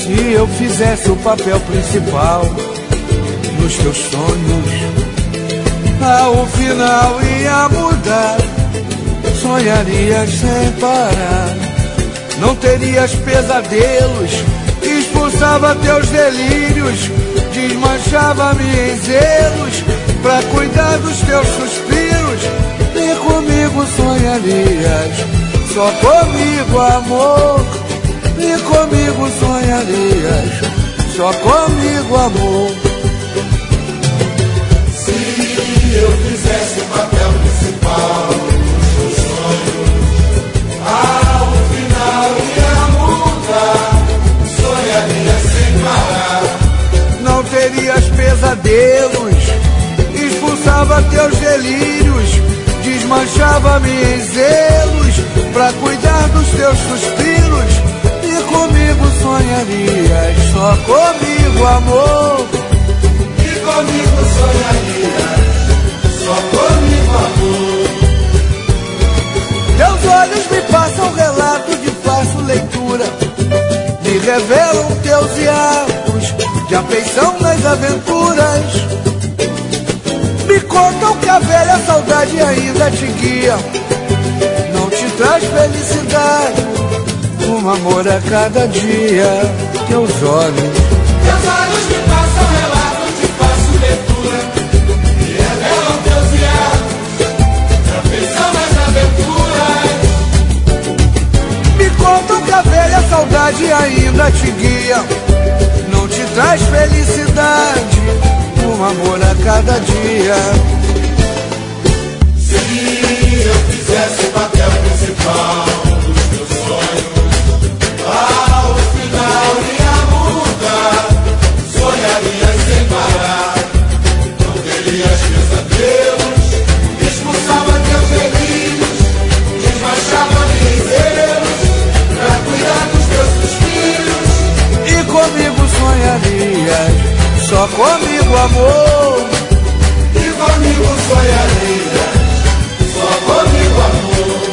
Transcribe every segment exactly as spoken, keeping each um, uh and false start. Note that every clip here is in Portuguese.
Se eu fizesse o papel principal nos teus sonhos, ao final ia mudar. Sonharias sem parar, não terias pesadelos, expulsava teus delírios, desmanchava-me em zelos pra cuidar dos teus suspiros. E comigo sonharias, só comigo, amor. E comigo sonharias, só comigo, amor. Se eu fizesse o papel principal dos teus sonhos, ao final ia mudar. Sonharias sem parar, não terias pesadelos, expulsava teus delírios, desmanchava-me em zelos pra cuidar dos teus suspiros. E comigo sonharias, só comigo, amor. e comigo sonharias, só comigo, amor. Teus olhos me passam relato de fácil leitura, me revelam teus hiatos de afeição nas aventuras. Me contam que a velha saudade ainda te guia, não te traz felicidade, um amor a cada dia. Teus olhos, Teus olhos me passam relatos de fácil leitura, me revelam teus hiatos de afeição nas aventuras. me contam que a velha saudade ainda te guia, não te traz felicidade, um amor a cada dia. Se eu fizesse o papel principal dos teus sonhos, ao final ia mudar. Sonharias sem parar, não terias pesadelos, expulsava teus delírios, desmanchava zelos pra cuidar dos teus suspiros. E comigo sonharias, só comigo, amor. E comigo sonharias, só comigo, amor.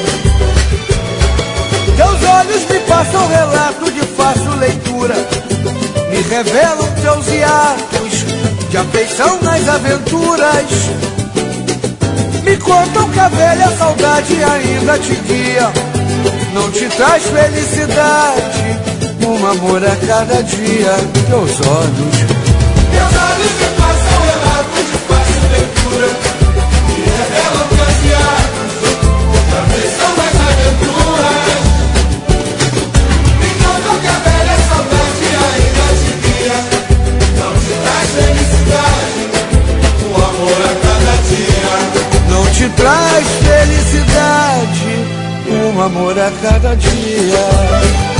Teus olhos me passam relato de fácil leitura, me revelam teus hiatos de afeição nas aventuras. Me contam que a velha saudade ainda te guia, não te traz felicidade, um amor a cada dia. Teus olhos, Teus olhos me passam relatos de fácil leitura, me revelam teus hiatos de afeição nas aventuras. Me contam que a velha saudade ainda te guia, não te traz felicidade, um amor a cada dia. não te traz felicidade, um amor a cada dia.